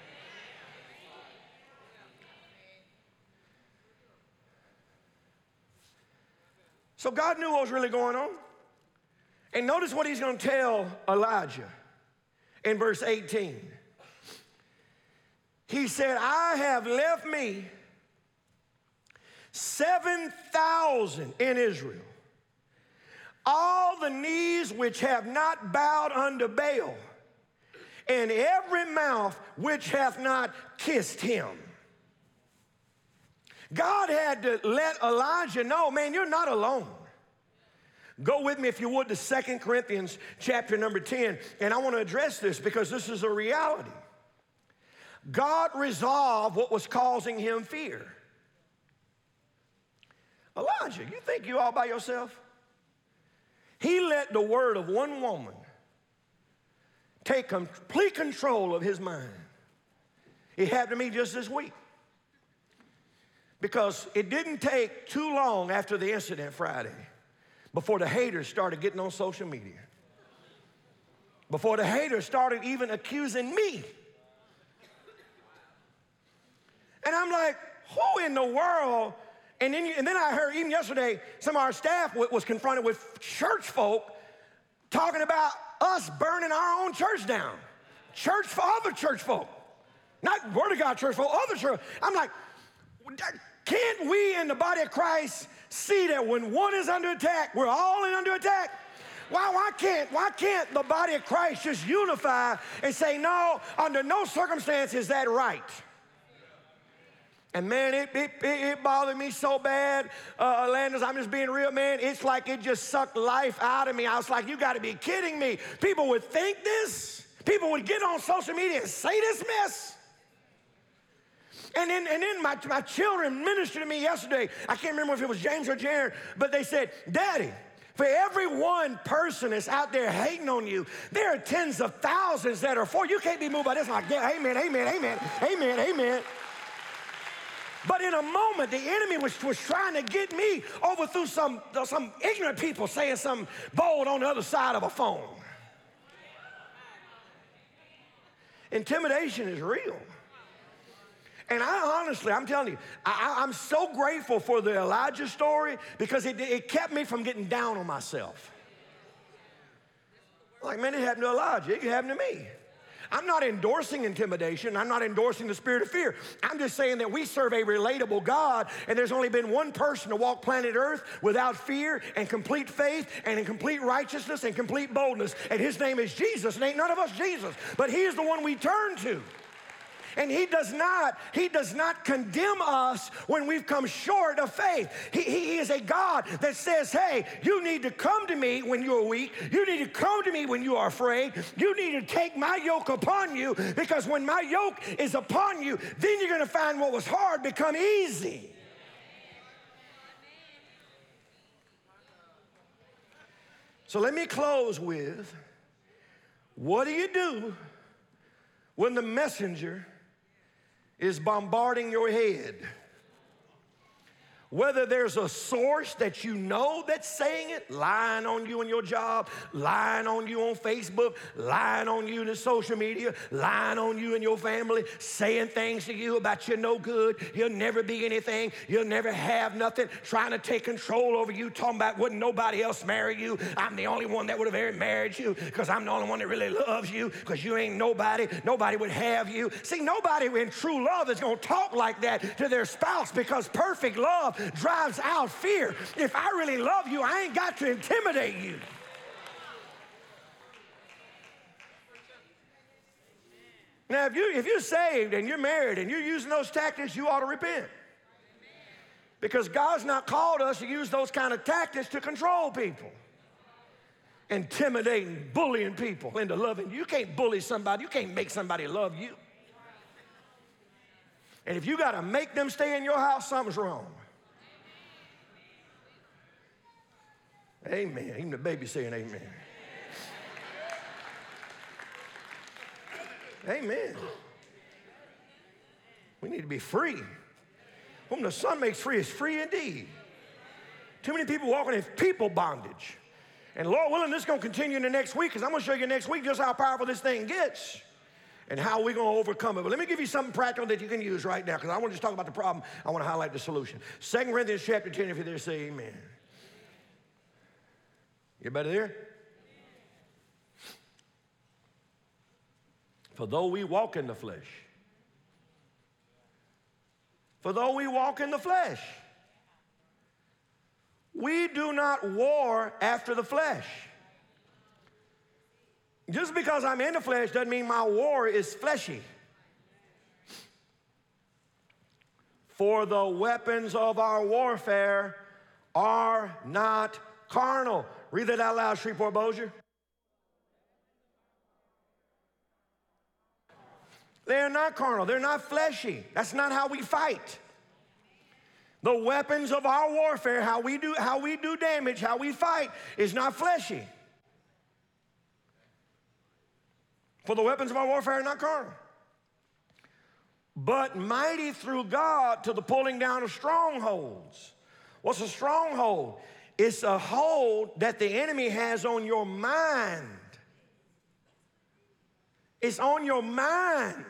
So God knew what was really going on. And notice what he's going to tell Elijah in verse eighteen. He said, I have left me seven thousand in Israel, all the knees which have not bowed unto Baal, and every mouth which hath not kissed him. God had to let Elijah know, man, you're not alone. Go with me, if you would, to Second Corinthians chapter number ten. And I want to address this because this is a reality. God resolved what was causing him fear. Elijah, you think you're all by yourself? He let the word of one woman take complete control of his mind. It happened to me just this week. Because it didn't take too long after the incident Friday before the haters started getting on social media. Before the haters started even accusing me. And I'm like, who in the world? And then, and then I heard even yesterday, some of our staff was confronted with church folk talking about us burning our own church down. Church for other church folk. Not Word of God church folk, other church. I'm like, can't we in the body of Christ see that when one is under attack, we're all in under attack? Why, why can't why can't the body of Christ just unify and say, no, under no circumstance is that right? And man, it, it, it, it bothered me so bad, uh, Landis, I'm just being real, man. It's like it just sucked life out of me. I was like, you got to be kidding me. People would think this. People would get on social media and say this mess. And then, and then my, my children ministered to me yesterday. I can't remember if it was James or Jared, but they said, Daddy, for every one person that's out there hating on you, there are tens of thousands that are for you. You can't be moved by this. I'm like, yeah, amen, amen, amen, amen, amen. But in a moment, the enemy was, was trying to get me over through some, some ignorant people saying something bold on the other side of a phone. Intimidation is real. And I honestly, I'm telling you, I, I'm so grateful for the Elijah story because it, it kept me from getting down on myself. Like, man, it happened to Elijah. It could happen to me. I'm not endorsing intimidation. I'm not endorsing the spirit of fear. I'm just saying that we serve a relatable God, and there's only been one person to walk planet Earth without fear and complete faith and in complete righteousness and complete boldness, and his name is Jesus. And ain't none of us Jesus, but he is the one we turn to. And he does not, he does not condemn us when we've come short of faith. He, he is a God that says, hey, you need to come to me when you're weak. You need to come to me when you are afraid. You need to take my yoke upon you, because when my yoke is upon you, then you're going to find what was hard become easy. So let me close with, what do you do when the messenger is bombarding your head? Whether there's a source that you know that's saying it, lying on you in your job, lying on you on Facebook, lying on you in the social media, lying on you and your family, saying things to you about you're no good, you'll never be anything, you'll never have nothing, trying to take control over you, talking about wouldn't nobody else marry you, I'm the only one that would have ever married you because I'm the only one that really loves you because you ain't nobody, nobody would have you. See, nobody in true love is going to talk like that to their spouse because perfect love drives out fear. If I really love you, I ain't got to intimidate you. Now, if, you, if you're saved and you're married and you're using those tactics, you ought to repent. Because God's not called us to use those kind of tactics to control people. Intimidating, bullying people into loving you. You can't bully somebody. You can't make somebody love you. And if you got to make them stay in your house, something's wrong. Amen. Even the baby saying amen. Amen. We need to be free. Whom the Son makes free is free indeed. Too many people walking in people bondage. And Lord willing, this is going to continue in the next week because I'm going to show you next week just how powerful this thing gets and how we're going to overcome it. But let me give you something practical that you can use right now because I want to just talk about the problem. I want to highlight the solution. Second Corinthians chapter ten, if you're there, say amen. You better there? For though we walk in the flesh, for though we walk in the flesh, we do not war after the flesh. Just because I'm in the flesh doesn't mean my war is fleshy. For the weapons of our warfare are not carnal. Read that out loud, Shreveport Bossier. They're not carnal. They're not fleshy. That's not how we fight. The weapons of our warfare, how we do, how we do damage, how we fight, is not fleshy. For the weapons of our warfare are not carnal, but mighty through God to the pulling down of strongholds. What's a stronghold? It's a hold that the enemy has on your mind. It's on your mind.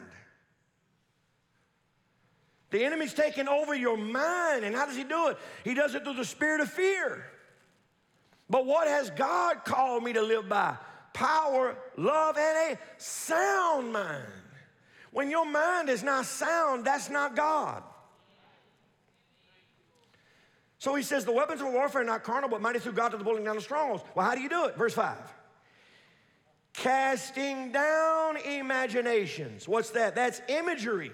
The enemy's taking over your mind. And how does he do it? He does it through the spirit of fear. But what has God called me to live by? Power, love, and a sound mind. When your mind is not sound, that's not God. So he says, the weapons of warfare are not carnal, but mighty through God to the pulling down of strongholds. Well, how do you do it? Verse five. Casting down imaginations. What's that? That's imagery.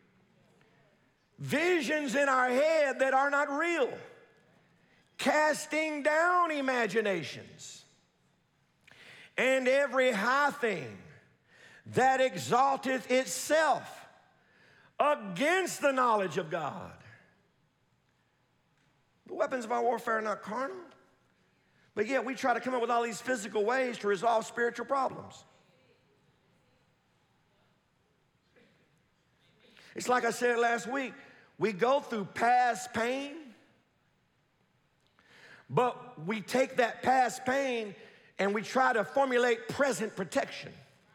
Visions in our head that are not real. Casting down imaginations. And every high thing that exalteth itself against the knowledge of God. The weapons of our warfare are not carnal, but yet we try to come up with all these physical ways to resolve spiritual problems. It's like I said last week, we go through past pain, but we take that past pain and we try to formulate present protection.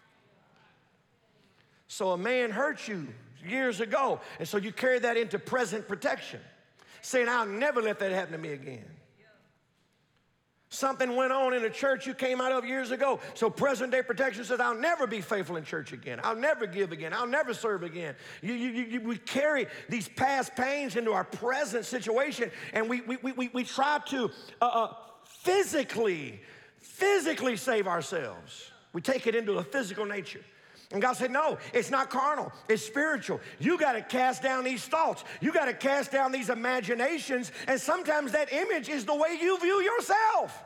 So a man hurt you years ago, and so you carry that into present protection, saying, I'll never let that happen to me again. Something went on in a church you came out of years ago, so present day protection says, I'll never be faithful in church again. I'll never give again. I'll never serve again. You, you, you, we carry these past pains into our present situation, and we, we, we, we try to uh, uh, physically, physically save ourselves. We take it into a physical nature. And God said, no, it's not carnal, it's spiritual. You got to cast down these thoughts. You got to cast down these imaginations, and sometimes that image is the way you view yourself.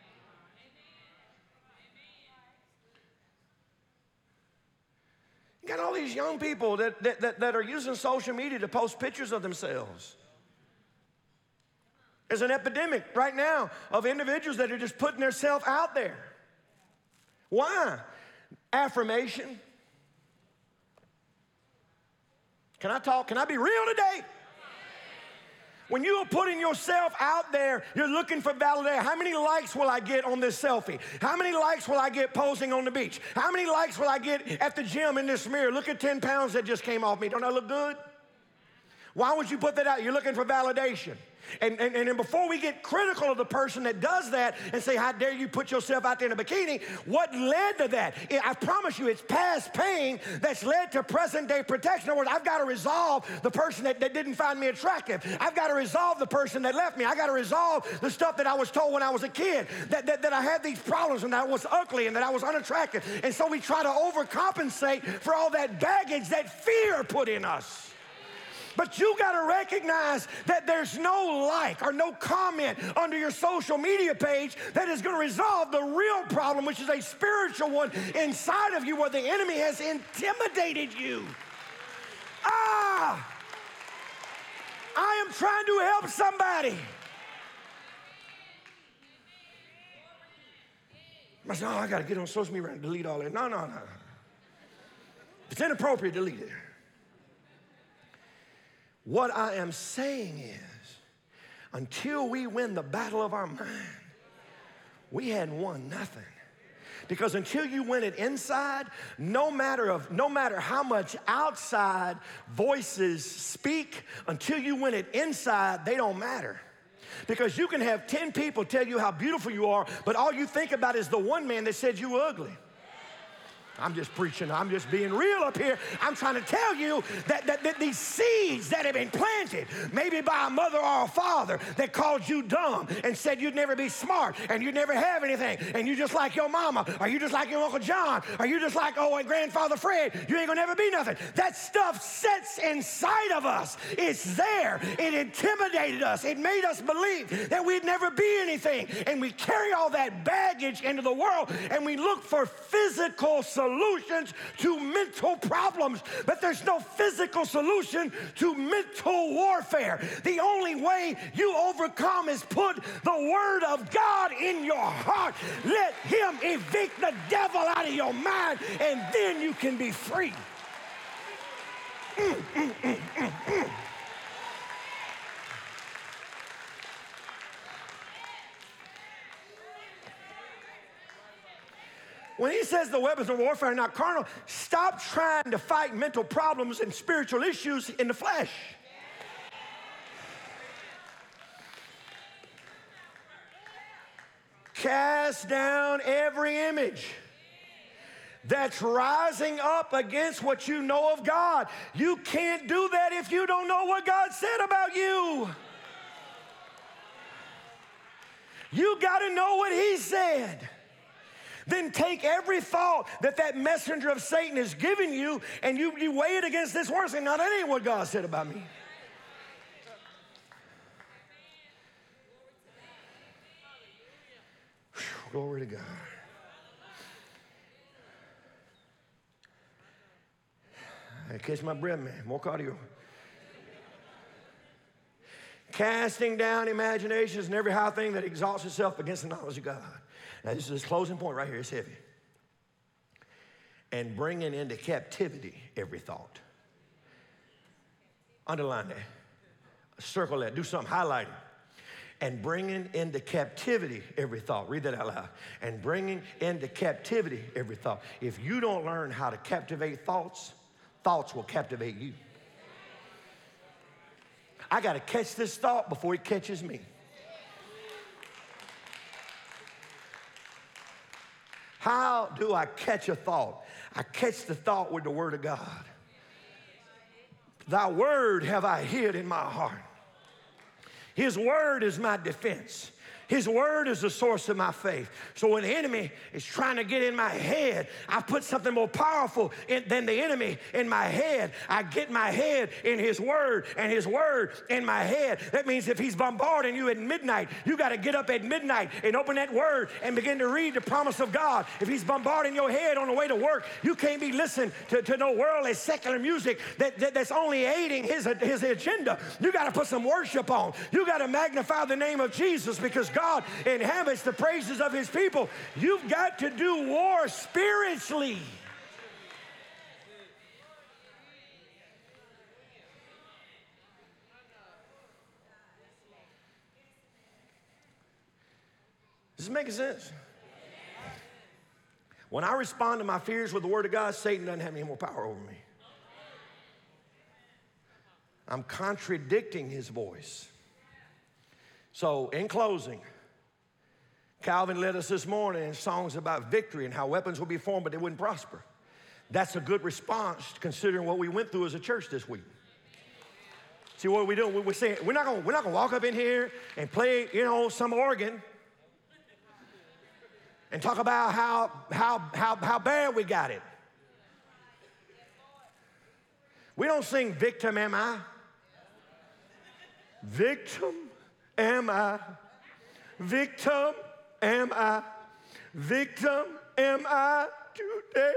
You got all these young people that, that, that, that are using social media to post pictures of themselves. There's an epidemic right now of individuals that are just putting themselves out there. Why? Affirmation. Can I talk? Can I be real today? When you are putting yourself out there, you're looking for validation. How many likes will I get on this selfie? How many likes will I get posing on the beach? How many likes will I get at the gym in this mirror? Look at ten pounds that just came off me. Don't I look good? Why would you put that out? You're looking for validation. And, and, and then before we get critical of the person that does that and say, how dare you put yourself out there in a bikini, what led to that? I promise you, it's past pain that's led to present day protection. In other words, I've got to resolve the person that, that didn't find me attractive. I've got to resolve the person that left me. I got to resolve the stuff that I was told when I was a kid, that, that, that I had these problems and that I was ugly and that I was unattractive. And so we try to overcompensate for all that baggage that fear put in us. But you got to recognize that there's no like or no comment under your social media page that is going to resolve the real problem, which is a spiritual one inside of you where the enemy has intimidated you. Ah! I am trying to help somebody. I said, oh, I got to get on social media and delete all that. No, no, no. If it's inappropriate, delete it. What I am saying is, until we win the battle of our mind, we hadn't won nothing. Because until you win it inside, no matter of no matter how much outside voices speak, until you win it inside, they don't matter. Because you can have ten people tell you how beautiful you are, but all you think about is the one man that said you were ugly. I'm just preaching. I'm just being real up here. I'm trying to tell you that, that, that these seeds that have been planted, maybe by a mother or a father that called you dumb and said you'd never be smart and you'd never have anything and you just like your mama or you just like your Uncle John or you just like, oh, and Grandfather Fred, you ain't gonna never be nothing. That stuff sits inside of us. It's there. It intimidated us. It made us believe that we'd never be anything. And we carry all that baggage into the world and we look for physical solutions. Solutions to mental problems, but there's no physical solution to mental warfare. The only way you overcome is put the Word of God in your heart. Let Him evict the devil out of your mind, and then you can be free. Mm, mm, mm, mm, mm. When he says the weapons of warfare are not carnal, stop trying to fight mental problems and spiritual issues in the flesh. Cast down every image that's rising up against what you know of God. You can't do that if you don't know what God said about you. You got to know what He said. Then take every thought that that messenger of Satan is giving you and you, you weigh it against this word and say, no, that ain't what God said about me. Whew, glory to God. I catch my breath, man. More cardio. Casting down imaginations and every high thing that exalts itself against the knowledge of God. Now, this is his closing point right here. It's heavy. And bringing into captivity every thought. Underline that. Circle that. Do something. Highlight it. And bringing into captivity every thought. Read that out loud. And bringing into captivity every thought. If you don't learn how to captivate thoughts, thoughts will captivate you. I got to catch this thought before it catches me. How do I catch a thought? I catch the thought with the Word of God. Thy word have I hid in my heart. His word is my defense. His word is the source of my faith. So when the enemy is trying to get in my head, I put something more powerful in, than the enemy in my head. I get my head in his word and his word in my head. That means if he's bombarding you at midnight, you got to get up at midnight and open that word and begin to read the promise of God. If he's bombarding your head on the way to work, you can't be listening to, to no worldly secular music that, that, that's only aiding his, his agenda. You got to put some worship on. You got to magnify the name of Jesus, because God inhabits the praises of his people. You've got to do war spiritually. Does this make sense? When I respond to my fears with the word of God, Satan doesn't have any more power over me. I'm contradicting his voice. So, in closing, Calvin led us this morning in songs about victory and how weapons will be formed, but they wouldn't prosper. That's a good response considering what we went through as a church this week. See what we do? We're saying we're not gonna we're not gonna walk up in here and play, you know, some organ and talk about how how how how bad we got it. We don't sing "Victim am I." Victim am I. Victim am I. Victim am I today.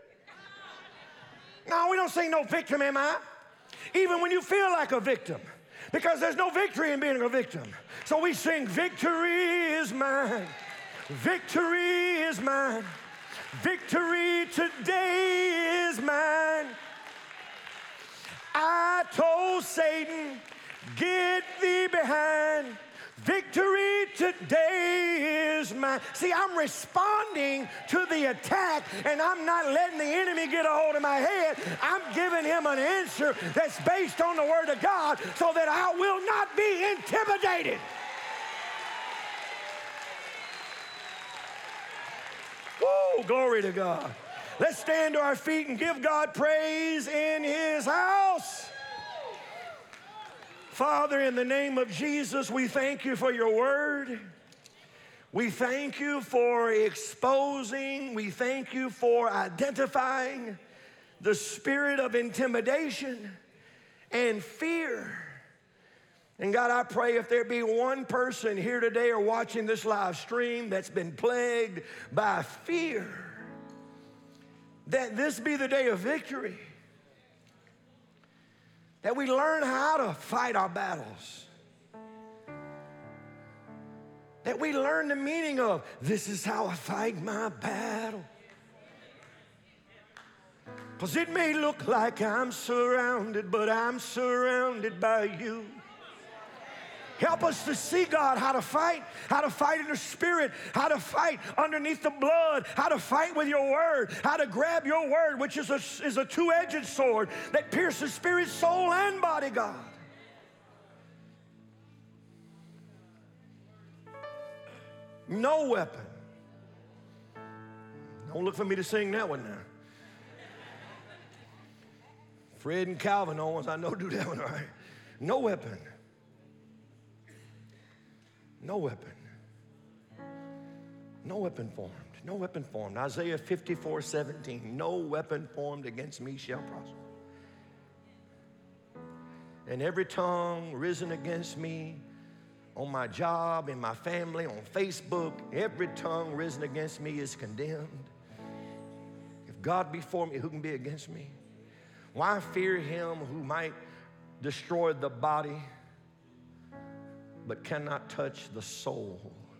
No, we don't sing no victim am I. Even when you feel like a victim, because there's no victory in being a victim. So we sing, victory is mine. Victory is mine. Victory today is mine. I told Satan, get thee behind. Victory today is mine. See, I'm responding to the attack, and I'm not letting the enemy get a hold of my head. I'm giving him an answer that's based on the word of God so that I will not be intimidated. Woo, glory to God. Let's stand to our feet and give God praise in his house. Father, in the name of Jesus, we thank you for your word. We thank you for exposing. We thank you for identifying the spirit of intimidation and fear. And God, I pray if there be one person here today or watching this live stream that's been plagued by fear, that this be the day of victory. That we learn how to fight our battles. That we learn the meaning of, this is how I fight my battle. Because it may look like I'm surrounded, but I'm surrounded by you. Help us to see, God, how to fight, how to fight in the spirit, how to fight underneath the blood, how to fight with your word, how to grab your word, which is a, is a two-edged sword that pierces spirit, soul, and body, God. No weapon. Don't look for me to sing that one now. Fred and Calvin, the ones I know do that one, all right? No weapon. No weapon. No weapon formed. No weapon formed. Isaiah fifty-four seventeen. No weapon formed against me shall prosper. And every tongue risen against me on my job, in my family, on Facebook, every tongue risen against me is condemned. If God be for me, who can be against me? Why fear him who might destroy the body but cannot touch the soul?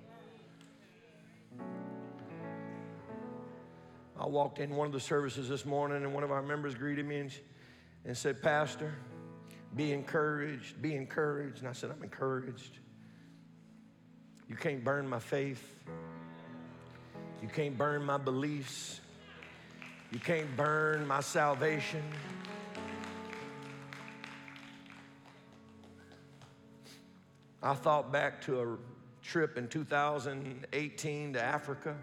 I walked in one of the services this morning and one of our members greeted me and, and said, Pastor, be encouraged, be encouraged. And I said, I'm encouraged. You can't burn my faith. You can't burn my beliefs. You can't burn my salvation. I thought back to a trip in two thousand eighteen to Africa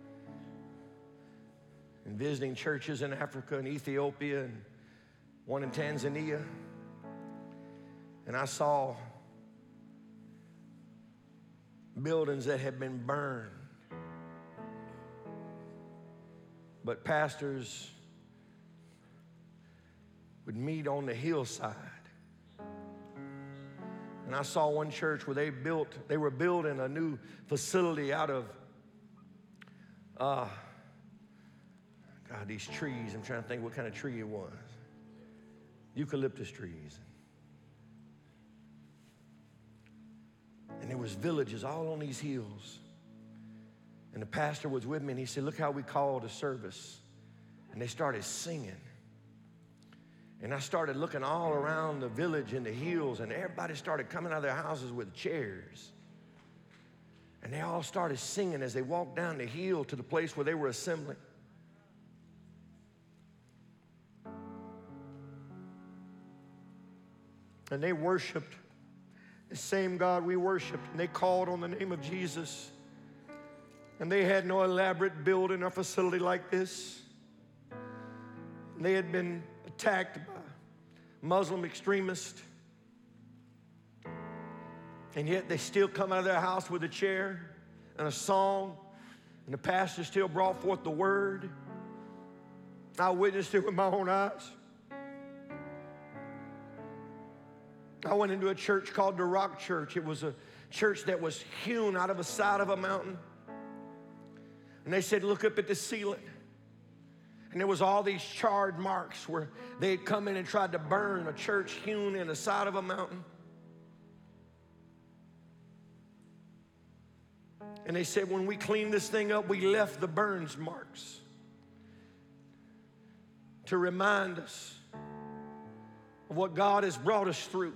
and visiting churches in Africa and Ethiopia and one in Tanzania. And I saw buildings that had been burned. But pastors would meet on the hillside. And I saw one church where they built, they were building a new facility out of, uh, God, these trees. I'm trying to think what kind of tree it was. Eucalyptus trees. And there was villages all on these hills. And the pastor was with me, and he said, look how we called a service. And they started singing. And I started looking all around the village and the hills, and everybody started coming out of their houses with chairs. And they all started singing as they walked down the hill to the place where they were assembling. And they worshiped the same God we worshiped, and they called on the name of Jesus. And they had no elaborate building or facility like this. And they had been attacked by Muslim extremists. And yet they still come out of their house with a chair and a song. And the pastor still brought forth the word. I witnessed it with my own eyes. I went into a church called the Rock Church. It was a church that was hewn out of the side of a mountain. And they said, look up at the ceiling. And there was all these charred marks where they had come in and tried to burn a church hewn in the side of a mountain. And they said, when we cleaned this thing up, we left the burns marks to remind us of what God has brought us through.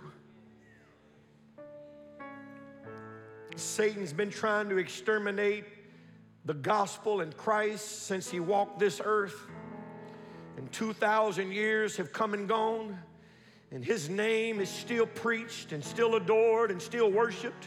Satan's been trying to exterminate the gospel and Christ since he walked this earth. And two thousand years have come and gone, and his name is still preached and still adored and still worshiped.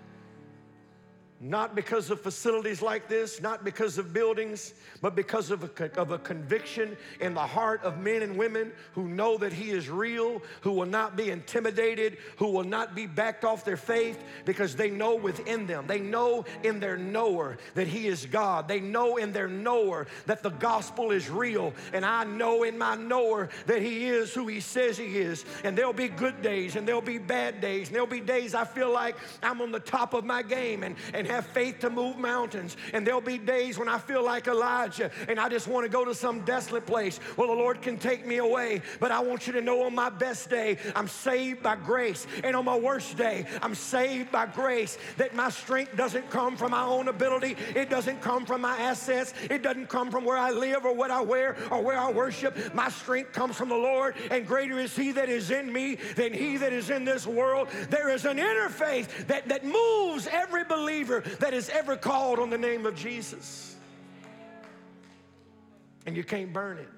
Not because of facilities like this, not because of buildings, but because of a, of a conviction in the heart of men and women who know that he is real, who will not be intimidated, who will not be backed off their faith, because they know within them, they know in their knower that he is God. They know in their knower that the gospel is real, and I know in my knower that he is who he says he is. And there'll be good days, and there'll be bad days, and there'll be days I feel like I'm on the top of my game and, and have faith to move mountains. And there'll be days when I feel like Elijah and I just want to go to some desolate place. Well, the Lord can take me away, but I want you to know on my best day, I'm saved by grace. And on my worst day, I'm saved by grace. That my strength doesn't come from my own ability. It doesn't come from my assets. It doesn't come from where I live or what I wear or where I worship. My strength comes from the Lord, and greater is he that is in me than he that is in this world. There is an inner faith that, that moves every believer that is ever called on the name of Jesus. And you can't burn it.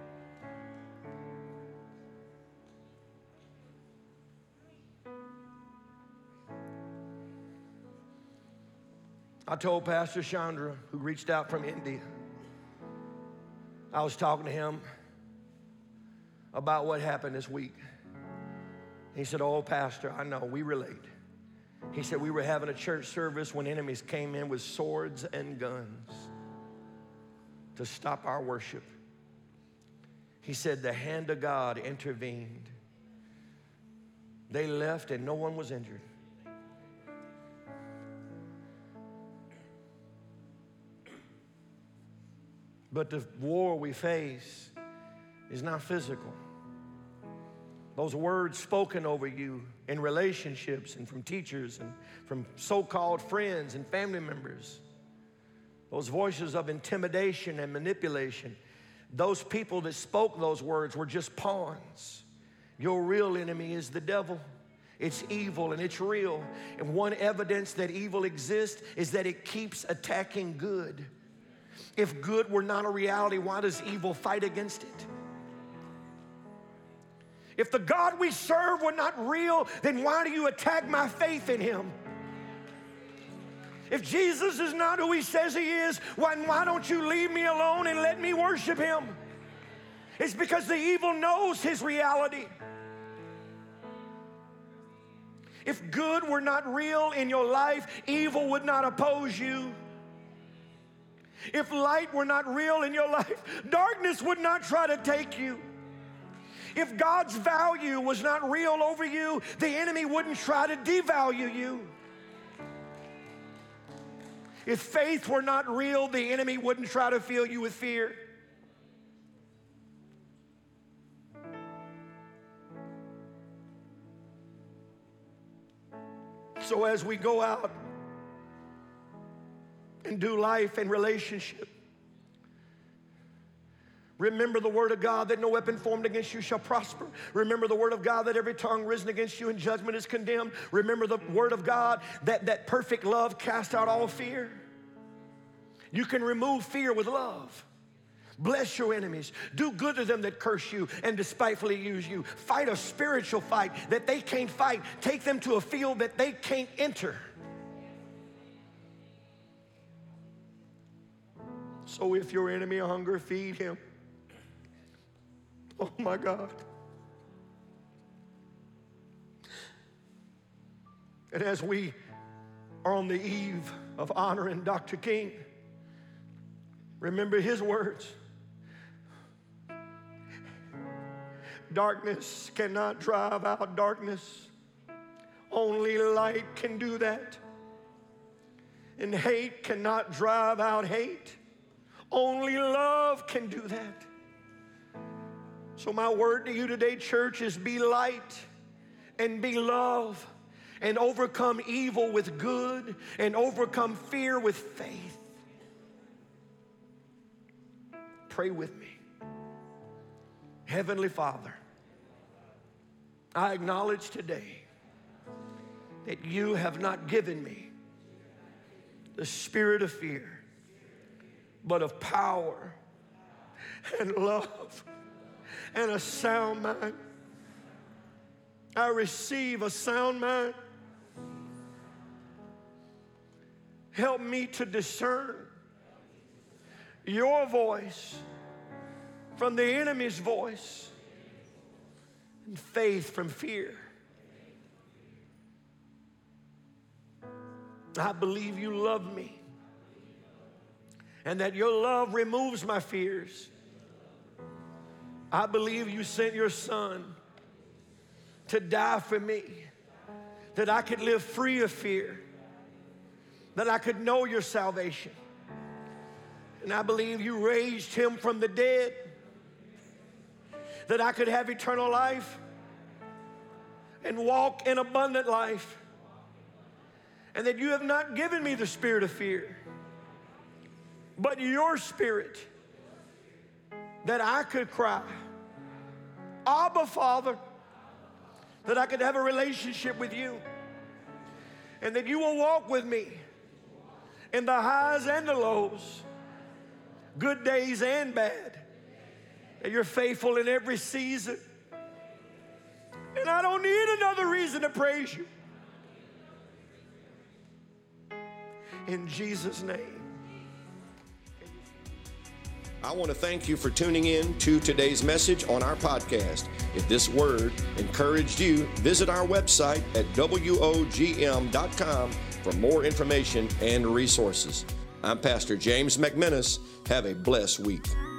I told Pastor Chandra, who reached out from India, I was talking to him about what happened this week. He said, oh, Pastor, I know, we relate. He said, we were having a church service when enemies came in with swords and guns to stop our worship. He said, the hand of God intervened. They left and no one was injured. But the war we face is not physical. Those words spoken over you in relationships and from teachers and from so-called friends and family members, those voices of intimidation and manipulation, those people that spoke those words were just pawns. Your real enemy is the devil. It's evil and it's real. And one evidence that evil exists is that it keeps attacking good. If good were not a reality, why does evil fight against it? If the God we serve were not real, then why do you attack my faith in him? If Jesus is not who he says he is, why, why don't you leave me alone and let me worship him? It's because the evil knows his reality. If good were not real in your life, evil would not oppose you. If light were not real in your life, darkness would not try to take you. If God's value was not real over you, the enemy wouldn't try to devalue you. If faith were not real, the enemy wouldn't try to fill you with fear. So as we go out and do life and relationship, remember the word of God that no weapon formed against you shall prosper. Remember the word of God that every tongue risen against you in judgment is condemned. Remember the word of God that, that perfect love casts out all fear. You can remove fear with love. Bless your enemies. Do good to them that curse you and despitefully use you. Fight a spiritual fight that they can't fight. Take them to a field that they can't enter. So if your enemy hunger, feed him. Oh my God. And as we are on the eve of honoring Doctor King, remember his words. Darkness cannot drive out darkness. Only light can do that. And hate cannot drive out hate. Only love can do that. So my word to you today, church, is be light and be love and overcome evil with good and overcome fear with faith. Pray with me. Heavenly Father, I acknowledge today that you have not given me the spirit of fear, but of power and love and a sound mind. I receive a sound mind. Help me to discern your voice from the enemy's voice, and faith from fear. I believe you love me, and that your love removes my fears. I believe you sent your son to die for me, that I could live free of fear, that I could know your salvation. And I believe you raised him from the dead, that I could have eternal life and walk in abundant life. And that you have not given me the spirit of fear, but your spirit, that I could cry, Abba, Father, that I could have a relationship with you, and that you will walk with me in the highs and the lows, good days and bad, that you're faithful in every season. And I don't need another reason to praise you. In Jesus' name. I want to thank you for tuning in to today's message on our podcast. If this word encouraged you, visit our website at W O G M dot com for more information and resources. I'm Pastor James McMinnis. Have a blessed week.